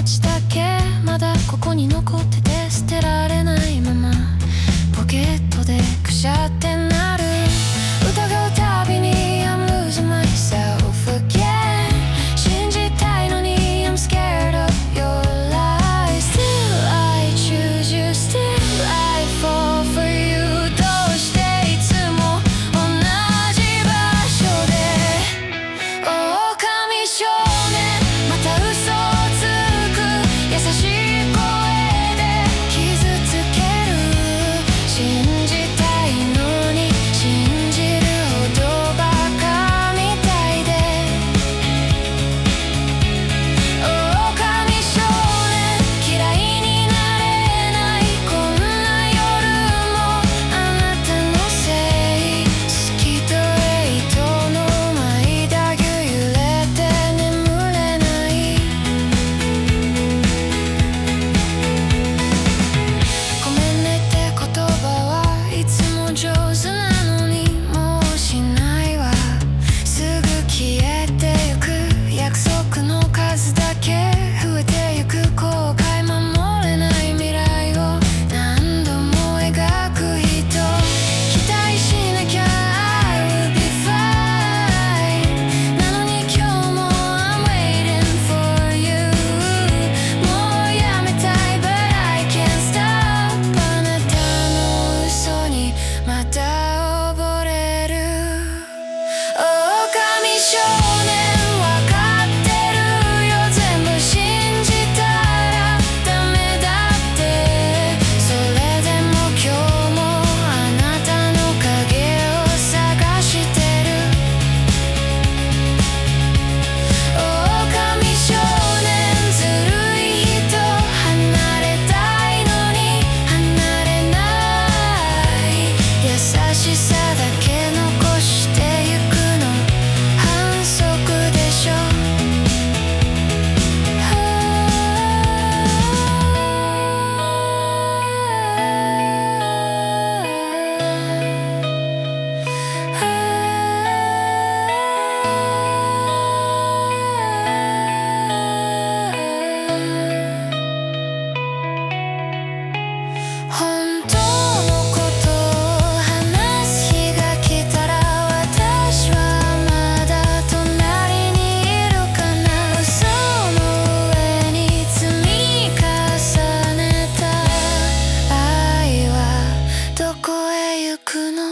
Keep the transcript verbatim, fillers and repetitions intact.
ちだけまだここに残ってて捨てられないままポケットでくしゃってなる疑うたびに I'm losing myself again 信じたいのに I'm scared of your lies Still I choose you Still I fall for you どうしていつも同じ場所で狼少年また嘘をつく優しい声で傷つける信じたいのに信じるほどバカみたいで狼少年嫌いになれないこんな夜もあなたのせい好きとヘイトの間ぎゅ揺れて眠れないごめんねって言葉はいつも上手なのにもうしないわすぐ消えてゆく約束の数だけ増えてゆく後悔守れない未来を何度も描く人期待しなきゃ I will be fine なのに今日も I'm waiting for you もうやめたい But I can't stop あなたの嘘にまた溺れる狼少年わかってるよ全部信じたらダメだってそれでも今日もあなたの影を探してる狼少年ずるい人離れたいのに離れない優しさだけ残してゆくの反則でしょ本当のことを話す日が来たら私はまだ隣にいるかな嘘の上に積み重ねた愛はどこへ行くの